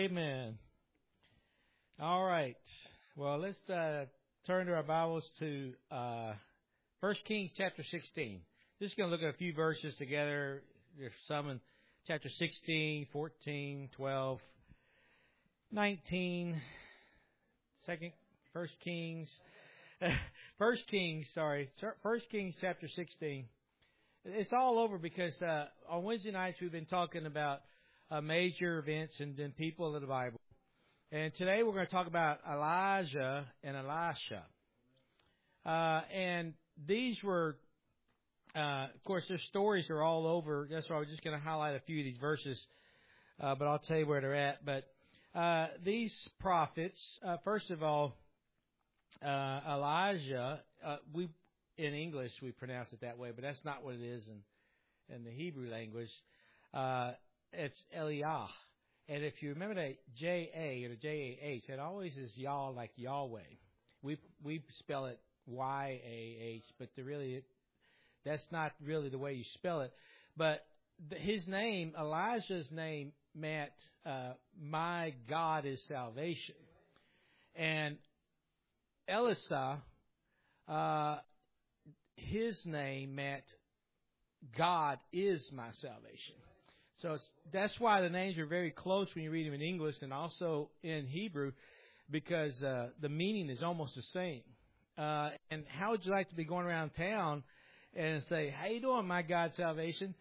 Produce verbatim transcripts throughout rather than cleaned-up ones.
Amen. All right. Well, let's uh, turn to our Bibles to uh, First Kings chapter sixteen. Just going to look at a few verses together. There's some in chapter sixteen, fourteen, twelve, nineteen, Second, First Kings, First Kings, sorry, First Kings chapter sixteen. It's all over because uh, on Wednesday nights we've been talking about uh, major events and then people of the Bible. And today we're going to talk about Elijah and Elisha. Uh, and these were, uh, of course, their stories are all over. That's why I was just going to highlight a few of these verses, uh, but I'll tell you where they're at. But uh, these prophets, uh, first of all, uh, Elijah, uh, we in English we pronounce it that way, but that's not what it is in, in the Hebrew language. Uh, it's Eliah. And if you remember the J A or the J A H, it always is Yah like Yahweh. We we spell it Y A H, but the really that's not really the way you spell it. But the, his name, Elijah's name, meant uh, my God is salvation. And Elisha, uh, his name meant God is my salvation. So it's, that's why the names are very close when you read them in English and also in Hebrew, because uh, the meaning is almost the same. Uh, and how would you like to be going around town and say, "How you doing, my God, salvation?"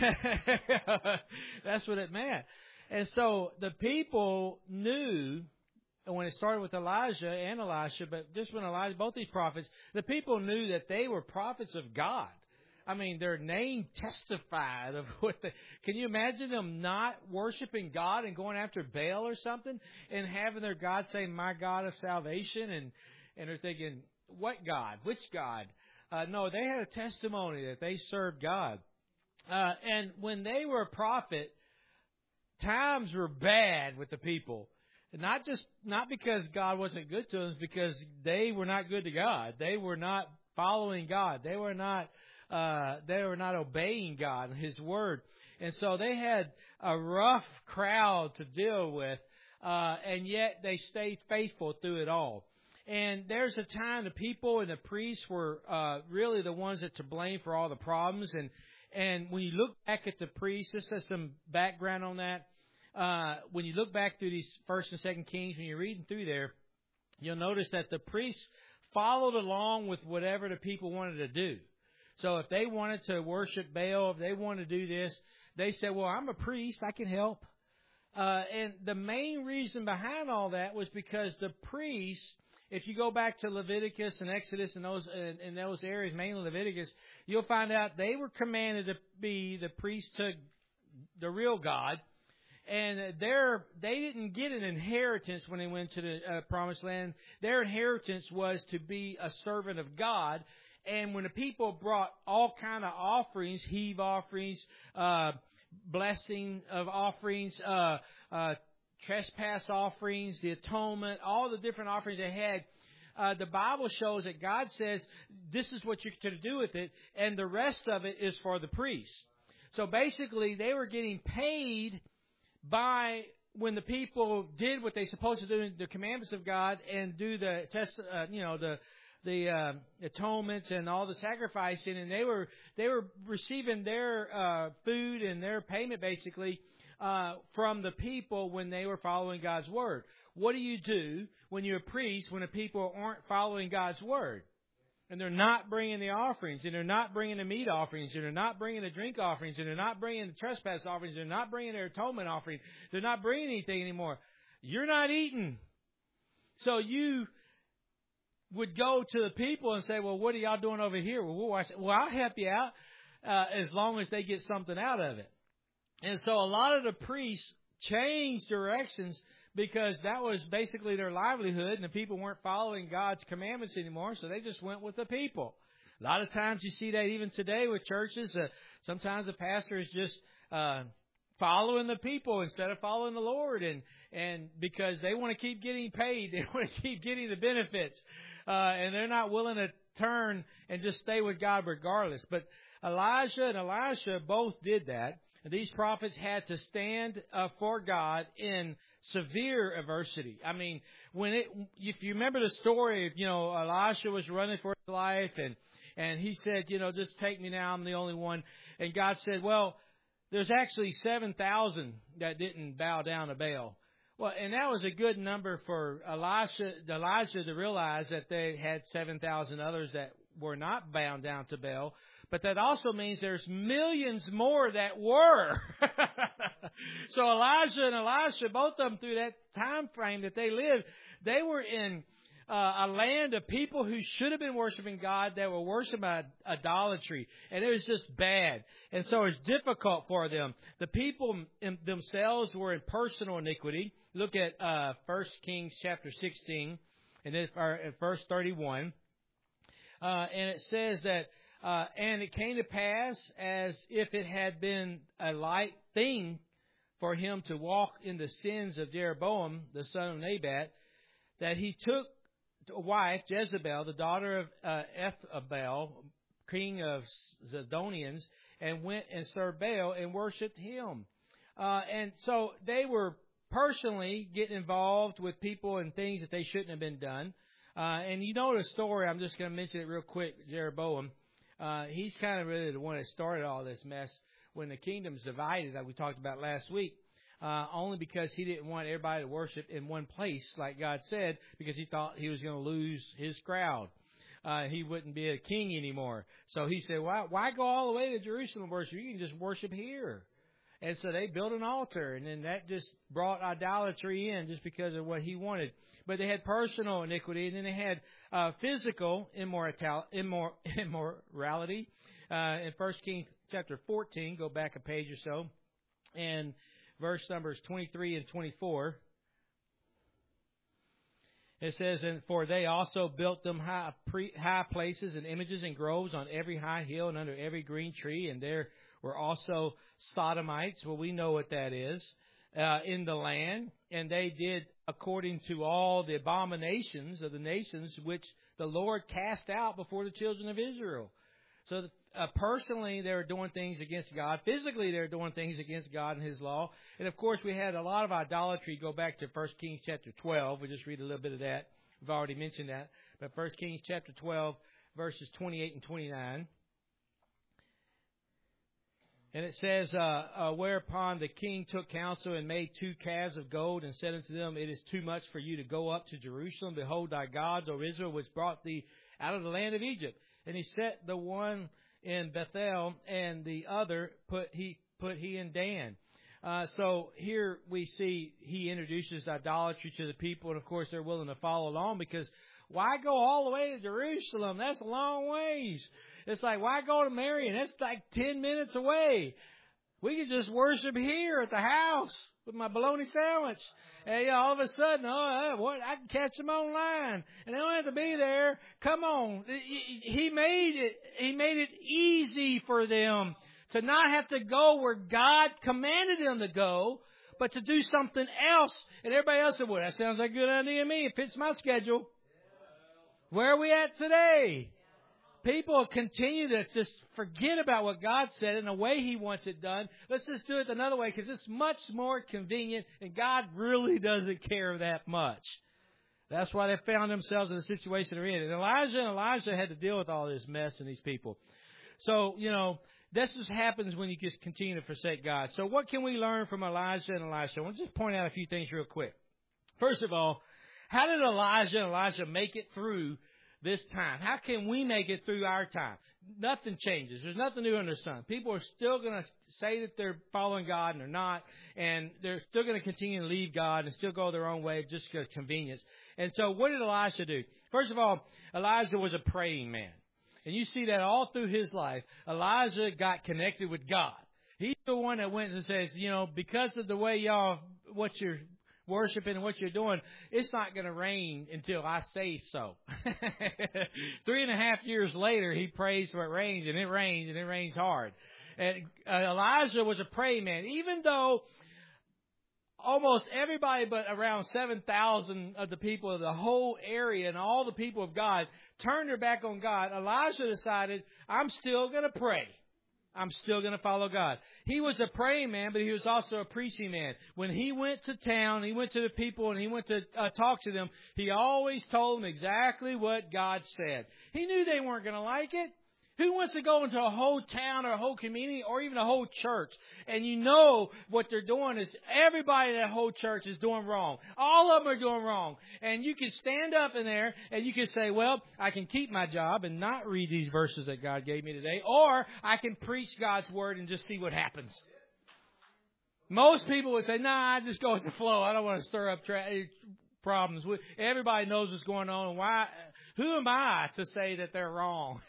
That's what it meant. And so the people knew, when it started with Elijah and Elisha, but just when Elijah, both these prophets, the people knew that they were prophets of God. I mean, their name testified of what they... Can you imagine them not worshiping God and going after Baal or something and having their God say, "My God of salvation," and, and they're thinking, what God? Which God? Uh, no, they had a testimony that they served God. Uh, and when they were a prophet, times were bad with the people. Not just, not because God wasn't good to them, because they were not good to God. They were not following God. They were not... Uh, they were not obeying God and His Word. And so they had a rough crowd to deal with, uh, and yet they stayed faithful through it all. And there's a time the people and the priests were uh, really the ones that to blame for all the problems. And, and when you look back at the priests, this has some background on that. Uh, when you look back through these First and Second Kings, when you're reading through there, you'll notice that the priests followed along with whatever the people wanted to do. So if they wanted to worship Baal, if they wanted to do this, they said, "Well, I'm a priest, I can help." Uh, and the main reason behind all that was because the priests, if you go back to Leviticus and Exodus and those in, in those areas, mainly Leviticus, you'll find out they were commanded to be the priest to the real God. And their, they didn't get an inheritance when they went to the uh, Promised Land. Their inheritance was to be a servant of God. And when the people brought all kind of offerings, heave offerings, uh, blessing of offerings, uh, uh, trespass offerings, the atonement, all the different offerings they had, uh, the Bible shows that God says this is what you're to do with it, and the rest of it is for the priests. So basically, they were getting paid by when the people did what they're supposed to do in the commandments of God and do the test, uh, you know, the the uh, atonements and all the sacrificing, and they were they were receiving their uh, food and their payment basically uh, from the people when they were following God's word. What do you do when you're a priest when the people aren't following God's word? And they're not bringing the offerings, and they're not bringing the meat offerings, and they're not bringing the drink offerings, and they're not bringing the trespass offerings, they're not bringing their atonement offering, they're not bringing anything anymore. You're not eating. So you would go to the people and say, "Well, what are y'all doing over here?" Well, we'll, watch well I'll help you out uh, as long as they get something out of it. And so a lot of the priests changed directions because that was basically their livelihood, and the people weren't following God's commandments anymore, so they just went with the people. A lot of times you see that even today with churches. Uh, sometimes the pastor is just uh, following the people instead of following the Lord, and and because they want to keep getting paid, they want to keep getting the benefits. Uh, and they're not willing to turn and just stay with God regardless. But Elijah and Elisha both did that. And these prophets had to stand uh, for God in severe adversity. I mean, when it, if you remember the story, you know, Elisha was running for his life and, and he said, you know, just take me now. I'm the only one. And God said, well, there's actually seven thousand that didn't bow down to Baal. Well, and that was a good number for Elisha, Elijah to realize that they had seven thousand others that were not bound down to Baal. But that also means there's millions more that were. So Elijah and Elisha, both of them through that time frame that they lived, they were in uh, a land of people who should have been worshiping God that were worshiping idolatry. And it was just bad. And so it's difficult for them. The people in themselves were in personal iniquity. Look at uh, First Kings chapter sixteen and then verse thirty-one. Uh, and it says that, uh, and it came to pass as if it had been a light thing for him to walk in the sins of Jeroboam, the son of Nebat, that he took a wife, Jezebel, the daughter of uh, Ethbaal, king of Zidonians, and went and served Baal and worshipped him. Uh, and so they were personally getting involved with people and things that they shouldn't have been done. Uh, and you know the story, I'm just going to mention it real quick, Jeroboam. Uh, he's kind of really the one that started all this mess when the kingdom's divided, like we talked about last week, uh, only because he didn't want everybody to worship in one place, like God said, because he thought he was going to lose his crowd. Uh, he wouldn't be a king anymore. So he said, why, why go all the way to Jerusalem worship? You can just worship here. And so they built an altar, and then that just brought idolatry in just because of what he wanted. But they had personal iniquity, and then they had uh, physical immortal, immor, immorality. Uh, in First Kings chapter fourteen, go back a page or so, and verse numbers twenty-three and twenty-four. It says, and for they also built them high, pre, high places and images and groves on every high hill and under every green tree, and there were also sodomites. Well, we know what that is, uh, in the land. And they did according to all the abominations of the nations which the Lord cast out before the children of Israel. So uh, personally, they were doing things against God. Physically, they were doing things against God and His law. And, of course, we had a lot of idolatry. Go back to First Kings chapter twelve. We'll just read a little bit of that. We've already mentioned that. But First Kings chapter twelve, verses twenty-eight and twenty-nine. And it says, uh, uh, whereupon the king took counsel and made two calves of gold and said unto them, it is too much for you to go up to Jerusalem. Behold, thy gods, O Israel, which brought thee out of the land of Egypt. And he set the one in Bethel, and the other put he put he in Dan. Uh, so here we see he introduces idolatry to the people, and of course they're willing to follow along because why go all the way to Jerusalem? That's a long ways. It's like, why go to Marion? That's like ten minutes away. We could just worship here at the house with my bologna sandwich. And you know, all of a sudden, oh, what? I can catch them online, and they don't have to be there. Come on, he made it. He made it easy for them to not have to go where God commanded them to go, but to do something else. And everybody else said, "Well, that sounds like a good idea to me. It fits my schedule." Where are we at today? People continue to just forget about what God said and the way He wants it done. Let's just do it another way because it's much more convenient and God really doesn't care that much. That's why they found themselves in the situation they're in. And Elijah and Elijah had to deal with all this mess and these people. So, you know, this just happens when you just continue to forsake God. So what can we learn from Elijah and Elisha? I want to just point out a few things real quick. First of all, how did Elijah and Elisha make it through this time? How can we make it through our time? Nothing changes. There's nothing new under the sun. People are still going to say that they're following God and they're not, and they're still going to continue to leave God and still go their own way just because of convenience. And so what did Elisha do? First of all, Elijah was a praying man. And you see that all through his life. Elijah got connected with God. He's the one that went and says, you know, because of the way y'all, what you're worshiping and what you're doing, it's not going to rain until I say so. Three and a half years later, he prays for it rains, and it rains, and it rains hard. And uh, Elijah was a praying man. Even though almost everybody but around seven thousand of the people of the whole area and all the people of God turned their back on God, Elijah decided, I'm still going to pray. I'm still going to follow God. He was a praying man, but he was also a preaching man. When he went to town, he went to the people and he went to uh, talk to them, he always told them exactly what God said. He knew they weren't going to like it. Who wants to go into a whole town or a whole community or even a whole church and you know what they're doing is everybody in that whole church is doing wrong. All of them are doing wrong. And you can stand up in there and you can say, well, I can keep my job and not read these verses that God gave me today, or I can preach God's word and just see what happens. Most people would say, nah, I just go with the flow. I don't want to stir up tra- problems. Everybody knows what's going on. And why? Who am I to say that they're wrong?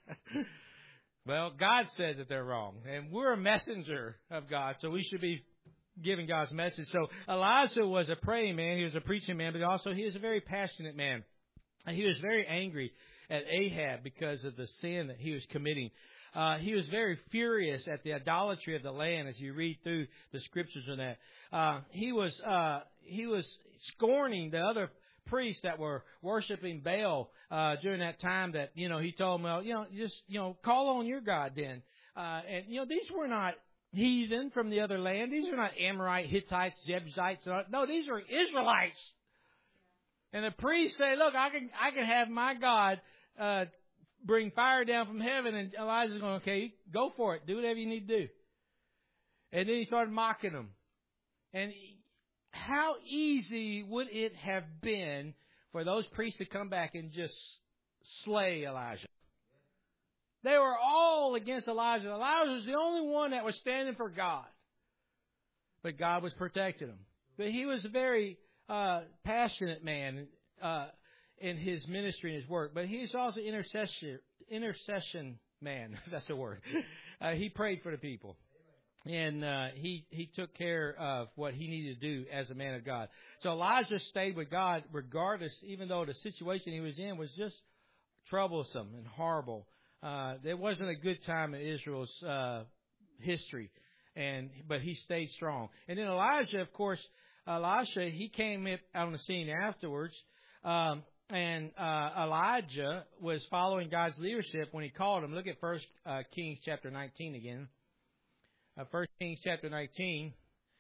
Well, God says that they're wrong. And we're a messenger of God, so we should be giving God's message. So Elijah was a praying man. He was a preaching man, but also he was a very passionate man. And he was very angry at Ahab because of the sin that he was committing. Uh, he was very furious at the idolatry of the land as you read through the scriptures on that. Uh, he was, uh, he was scorning the other priests that were worshiping Baal uh, during that time. That you know, he told them, well, you know, just you know, call on your God then. Uh, and you know, these were not heathen from the other land. These are not Amorite, Hittites, Jebusites. No, these are Israelites. And the priests say, look, I can I can have my God uh, bring fire down from heaven. And Elijah's going, okay, go for it. Do whatever you need to do. And then he started mocking them. And how easy would it have been for those priests to come back and just slay Elijah? They were all against Elijah. Elijah was the only one that was standing for God. But God was protecting him. But he was a very uh, passionate man uh, in his ministry and his work. But he's also intercession, intercession man. That's a word. Uh, he prayed for the people. And uh, he, he took care of what he needed to do as a man of God. So Elijah stayed with God regardless, even though the situation he was in was just troublesome and horrible. Uh, there wasn't a good time in Israel's uh, history, and but he stayed strong. And then Elijah, of course, Elisha, he came out on the scene afterwards. Um, and uh, Elijah was following God's leadership when he called him. Look at First uh, Kings chapter nineteen again. Uh, First Kings chapter nineteen.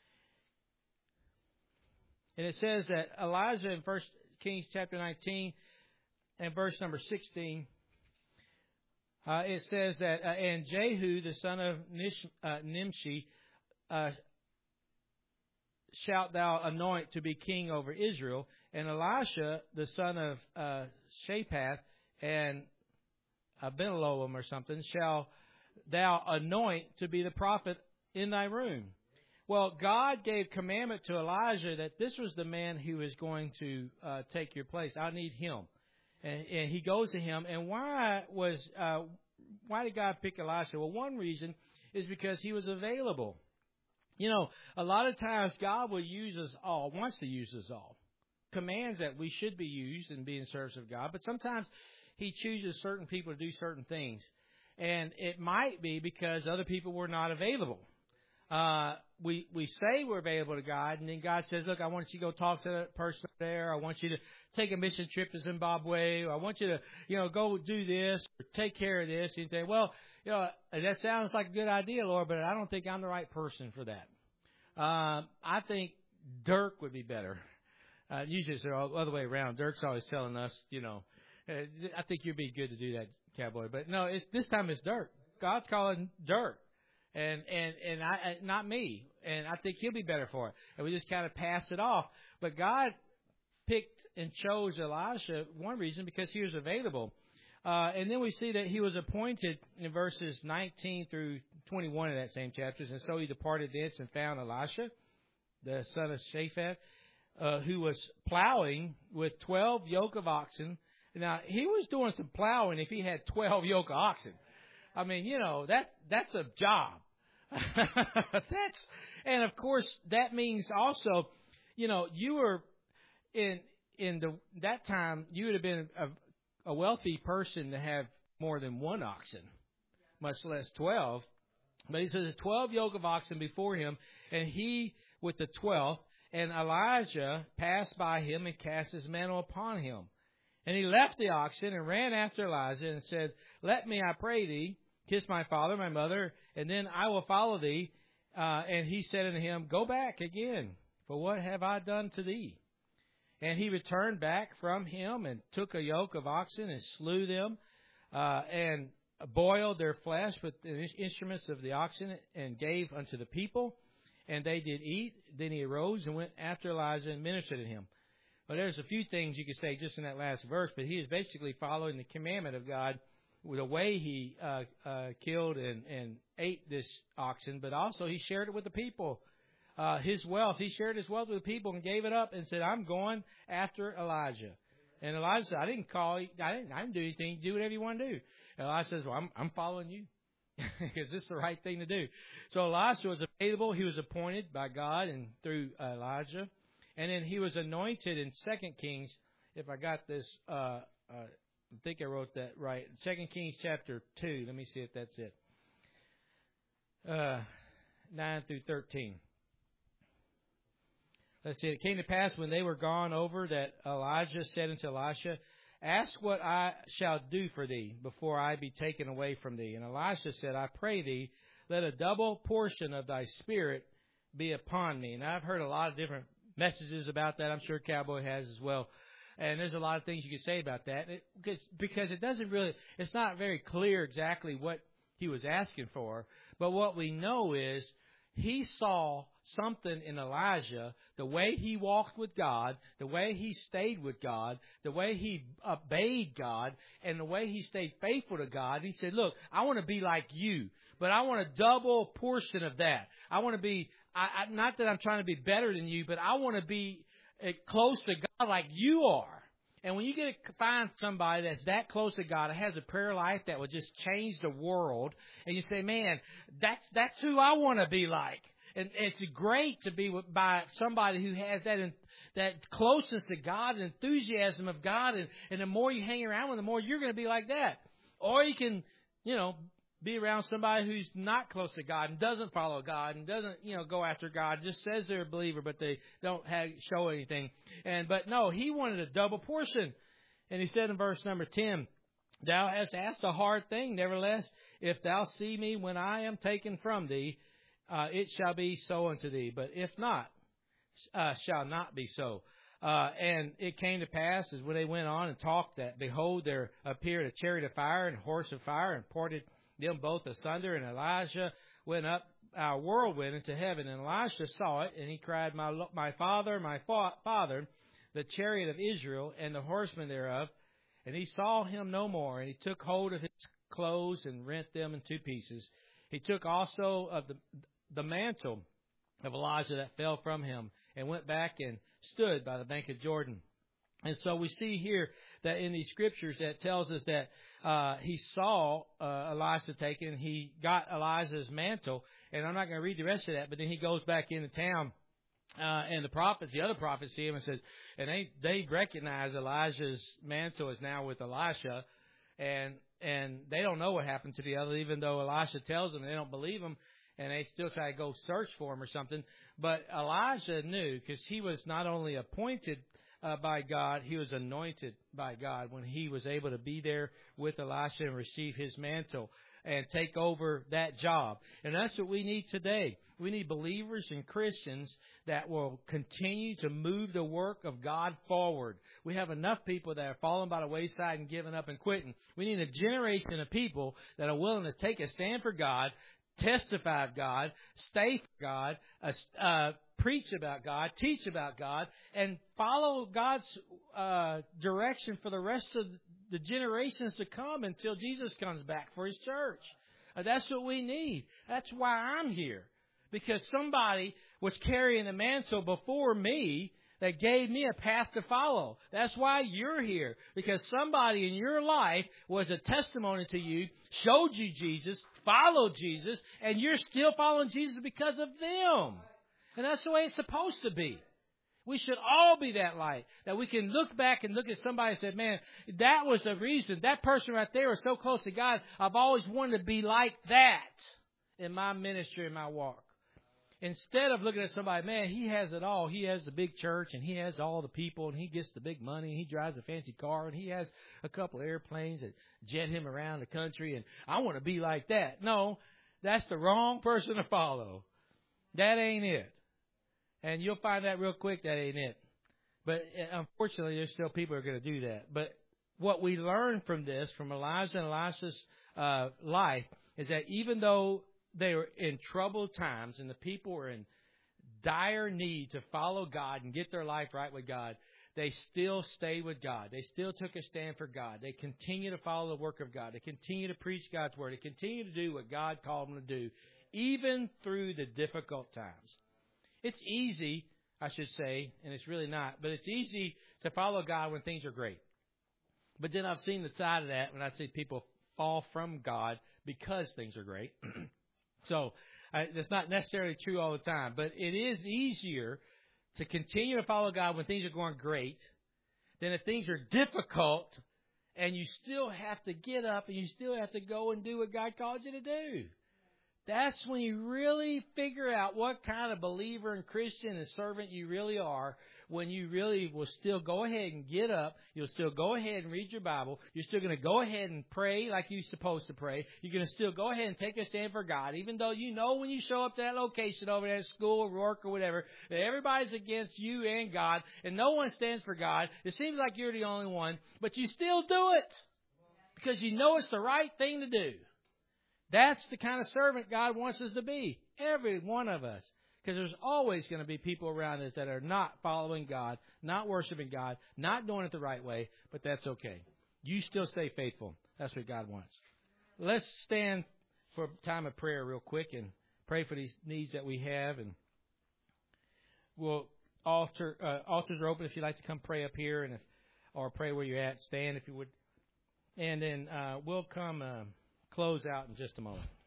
And it says that Elijah in First Kings chapter nineteen and verse number sixteen, uh, it says that, uh, and Jehu, the son of Nish, uh, Nimshi, uh, shalt thou anoint to be king over Israel, and Elisha, the son of uh, Shaphat, and Abinadab or something, shall thou anoint to be the prophet in thy room. Well, God gave commandment to Elijah that this was the man who was going to uh, take your place. I need him. And, and he goes to him. And why was uh, why did God pick Elisha? Well, one reason is because he was available. You know, a lot of times God will use us all, wants to use us all. Commands that we should be used and be in service of God. But sometimes he chooses certain people to do certain things. And it might be because other people were not available. Uh, we, we say we're available to God, and then God says, look, I want you to go talk to that person there. I want you to take a mission trip to Zimbabwe. Or I want you to, you know, go do this or take care of this. And you say, well, you know, that sounds like a good idea, Lord, but I don't think I'm the right person for that. Uh, I think Dirk would be better. Uh, usually it's the other way around. Dirk's always telling us, you know, I think you'd be good to do that, cowboy. But no, it's, this time it's Dirk. God's calling Dirk. And, and, and I, not me. And I think he'll be better for it. And we just kind of pass it off. But God picked and chose Elisha, one reason, because he was available. Uh, and then we see that he was appointed in verses nineteen through twenty-one of that same chapters. And so he departed thence and found Elisha, the son of Shaphat, uh, who was plowing with twelve yoke of oxen. Now, he was doing some plowing if he had twelve yoke of oxen. I mean, you know, that that's a job. that's and of course that means also, you know, you were in in the that time you would have been a, a wealthy person to have more than one oxen, much less twelve. But he says twelve yoke of oxen before him, and he with the twelfth, and Elijah passed by him and cast his mantle upon him. And he left the oxen and ran after Elijah and said, let me, I pray thee, kiss my father, my mother, and then I will follow thee. Uh, and he said unto him, Go back again, for what have I done to thee? And he returned back from him and took a yoke of oxen and slew them, uh, and boiled their flesh with the instruments of the oxen and gave unto the people. And they did eat. Then he arose and went after Elijah and ministered to him. Well, there's a few things you could say just in that last verse, but he is basically following the commandment of God with the way he uh, uh, killed and, and ate this oxen, but also he shared it with the people. Uh, his wealth, he shared his wealth with the people and gave it up and said, I'm going after Elijah. And Elijah said, I didn't call you, I didn't, I didn't do anything, do whatever you want to do. And Elijah says, well, I'm, I'm following you because this is the right thing to do. So Elijah was available. He was appointed by God and through uh, Elijah. And then he was anointed in Second Kings, if I got this, uh, uh, I think I wrote that right. Second Kings chapter two. Let me see if that's it. Uh, nine through thirteen. Let's see. It came to pass when they were gone over that Elijah said unto Elisha, Ask what I shall do for thee before I be taken away from thee. And Elisha said, I pray thee, let a double portion of thy spirit be upon me. And I've heard a lot of different messages about that. I'm sure Cowboy has as well. And there's a lot of things you can say about that. It, because, because it doesn't really, it's not very clear exactly what he was asking for. But what we know is he saw something in Elijah, the way he walked with God, the way he stayed with God, the way he obeyed God, and the way he stayed faithful to God. He said, look, I want to be like you, but I want a double portion of that. I want to be, I, I, not that I'm trying to be better than you, but I want to be close to God like you are. And when you get to find somebody that's that close to God, that has a prayer life that will just change the world, and you say, man, that's, that's who I want to be like. And it's great to be with, by somebody who has that in, that closeness to God and enthusiasm of God. And, and the more you hang around with, the more you're going to be like that. Or you can, you know, be around somebody who's not close to God and doesn't follow God and doesn't, you know, go after God. Just says they're a believer, but they don't have, show anything. And but no, he wanted a double portion. And he said in verse number ten, Thou hast asked a hard thing. Nevertheless, if thou see me when I am taken from thee, Uh, it shall be so unto thee, but if not, uh, shall not be so. Uh, and it came to pass, as when they went on and talked, that, behold, there appeared a chariot of fire and a horse of fire, and parted them both asunder. And Elijah went up a whirlwind into heaven, and Elisha saw it, and he cried, My my father, my fa- father, the chariot of Israel, and the horsemen thereof. And he saw him no more, and he took hold of his clothes and rent them in two pieces. He took also of the the mantle of Elijah that fell from him, and went back and stood by the bank of Jordan. And so we see here that in these scriptures that tells us that uh, he saw uh, Elisha taken. He got Elijah's mantle, and I'm not going to read the rest of that, but then he goes back into town, uh, and the prophets, the other prophets see him and says, and they, they recognize Elijah's mantle is now with Elisha, and and they don't know what happened to the other, even though Elisha tells them they don't believe him. And they still try to go search for him or something. But Elijah knew, because he was not only appointed uh, by God, he was anointed by God when he was able to be there with Elisha and receive his mantle and take over that job. And that's what we need today. We need believers and Christians that will continue to move the work of God forward. We have enough people that are falling by the wayside and giving up and quitting. We need a generation of people that are willing to take a stand for God, testify of God, stay for God, uh, uh, preach about God, teach about God, and follow God's uh, direction for the rest of the generations to come until Jesus comes back for His church. Uh, that's what we need. That's why I'm here. Because somebody was carrying the mantle before me that gave me a path to follow. That's why you're here. Because somebody in your life was a testimony to you, showed you Jesus, followed Jesus, and you're still following Jesus because of them. And that's the way it's supposed to be. We should all be that light, that we can look back and look at somebody and say, man, that was the reason. That person right there was so close to God. I've always wanted to be like that in my ministry, in my walk. instead of looking at somebody, man, he has it all. He has the big church, and he has all the people, and he gets the big money, and he drives a fancy car, and he has a couple of airplanes that jet him around the country, and I want to be like that. No, that's the wrong person to follow. That ain't it. And you'll find that real quick, that ain't it. But unfortunately, there's still people who are going to do that. But what we learn from this, from Elijah and Elisha's uh, life, is that even though they were in troubled times and the people were in dire need to follow God and get their life right with God, they still stayed with God. They still took a stand for God. They continue to follow the work of God. They continue to preach God's word. They continue to do what God called them to do, even through the difficult times. It's easy, I should say, and it's really not, but it's easy to follow God when things are great. But then I've seen the side of that when I see people fall from God because things are great. So uh, that's not necessarily true all the time, but it is easier to continue to follow God when things are going great than if things are difficult and you still have to get up and you still have to go and do what God called you to do. That's when you really figure out what kind of believer and Christian and servant you really are, when you really will still go ahead and get up. You'll still go ahead and read your Bible. You're still going to go ahead and pray like you're supposed to pray. You're going to still go ahead and take a stand for God, even though you know when you show up to that location over there at school or work or whatever, that everybody's against you and God, and no one stands for God. It seems like you're the only one, but you still do it because you know it's the right thing to do. That's the kind of servant God wants us to be, every one of us. Because there's always going to be people around us that are not following God, not worshiping God, not doing it the right way, but that's okay. You still stay faithful. That's what God wants. Let's stand for a time of prayer real quick and pray for these needs that we have. And we'll altar uh, altars are open if you'd like to come pray up here, and if, or pray where you're at. Stand if you would. And then uh, we'll come uh, close out in just a moment.